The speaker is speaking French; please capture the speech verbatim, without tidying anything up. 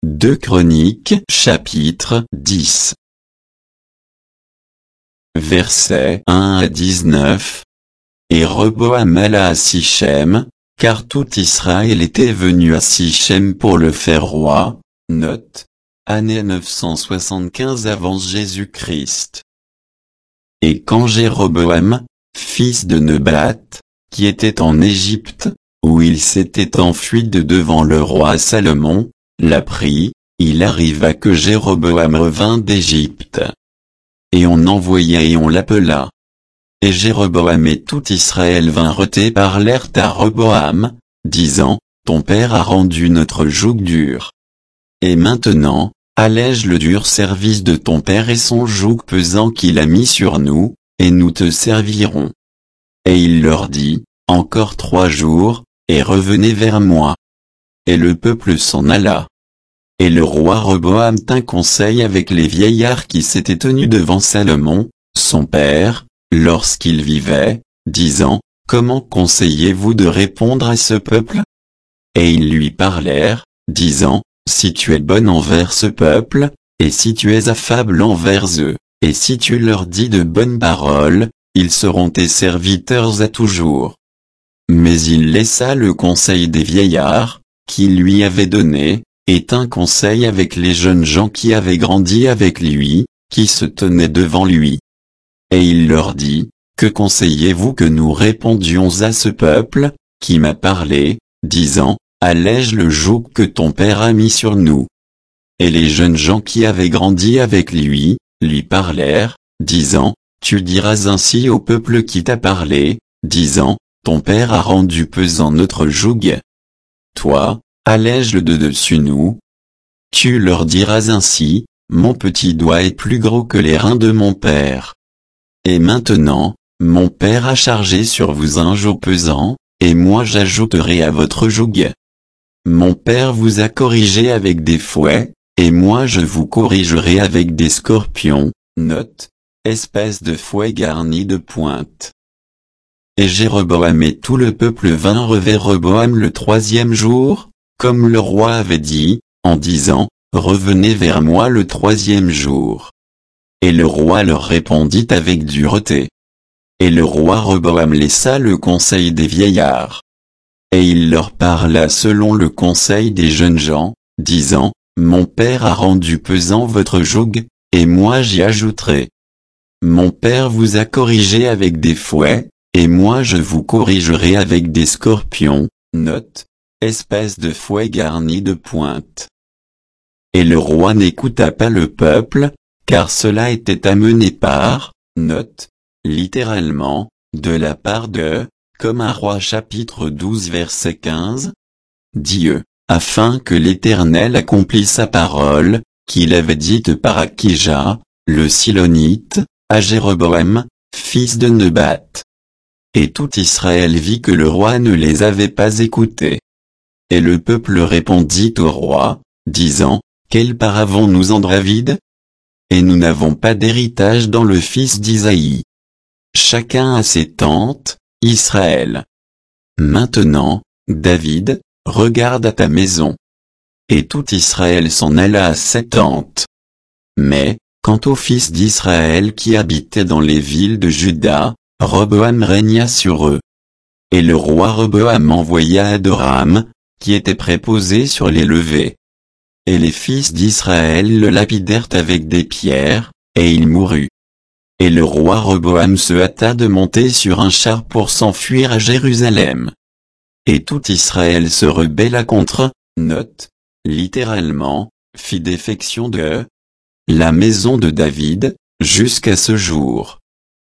deux Chroniques chapitre dix. Versets un à dix-neuf. Et Rehoboam alla à Sichem, car tout Israël était venu à Sichem pour le faire roi. Note. Année neuf cent soixante-quinze avant Jésus-Christ. Et quand Jéroboam, fils de Nebat, qui était en Égypte, où il s'était enfui de devant le roi Salomon, l'apprit, il arriva que Jéroboam revint d'Égypte. Et on envoya et on l'appela. Et Jéroboam et tout Israël vinrent et parlèrent à Rehoboam, disant, ton père a rendu notre joug dur. Et maintenant, allège le dur service de ton père et son joug pesant qu'il a mis sur nous, et nous te servirons. Et il leur dit, encore trois jours, et revenez vers moi. Et le peuple s'en alla. Et le roi Rehoboam tint conseil avec les vieillards qui s'étaient tenus devant Salomon, son père, lorsqu'il vivait, disant, comment conseillez-vous de répondre à ce peuple? Et ils lui parlèrent, disant, si tu es bon envers ce peuple, et si tu es affable envers eux, et si tu leur dis de bonnes paroles, ils seront tes serviteurs à toujours. Mais il laissa le conseil des vieillards, qu'il lui avait donné, et tint conseil avec les jeunes gens qui avaient grandi avec lui, qui se tenaient devant lui. Et il leur dit, que conseillez-vous que nous répondions à ce peuple, qui m'a parlé, disant, allège le joug que ton père a mis sur nous. Et les jeunes gens qui avaient grandi avec lui, lui parlèrent, disant, tu diras ainsi au peuple qui t'a parlé, disant, ton père a rendu pesant notre joug. Toi, allège-le de dessus nous. Tu leur diras ainsi, mon petit doigt est plus gros que les reins de mon père. Et maintenant, mon père a chargé sur vous un joug pesant, et moi j'ajouterai à votre joug. Mon père vous a corrigé avec des fouets, et moi je vous corrigerai avec des scorpions. Note, espèce de fouet garni de pointes. Et Jéroboam et tout le peuple vinrent vers Rehoboam le troisième jour, comme le roi avait dit, en disant, revenez vers moi le troisième jour. Et le roi leur répondit avec dureté. Et le roi Rehoboam laissa le conseil des vieillards. Et il leur parla selon le conseil des jeunes gens, disant, mon père a rendu pesant votre joug, et moi j'y ajouterai. Mon père vous a corrigé avec des fouets, et moi je vous corrigerai avec des scorpions. Note, espèce de fouet garni de pointes. Et le roi n'écouta pas le peuple, car cela était amené par, note, littéralement, de la part de, comme un roi chapitre douze verset quinze. Dieu, afin que l'Éternel accomplisse sa parole, qu'il avait dite par Akija, le Silonite, à Jéroboam, fils de Nebat. Et tout Israël vit que le roi ne les avait pas écoutés. Et le peuple répondit au roi, disant, quelle part avons-nous en David? Et nous n'avons pas d'héritage dans le fils d'Isaïe. Chacun a ses tentes, Israël. Maintenant, David, regarde à ta maison. Et tout Israël s'en alla à ses tentes. Mais, quant aux fils d'Israël qui habitaient dans les villes de Juda, Rehoboam régna sur eux. Et le roi Rehoboam envoya Adoram, qui était préposé sur les levées. Et les fils d'Israël le lapidèrent avec des pierres, et il mourut. Et le roi Rehoboam se hâta de monter sur un char pour s'enfuir à Jérusalem. Et tout Israël se rebella contre, note, littéralement, fit défection de la maison de David, jusqu'à ce jour.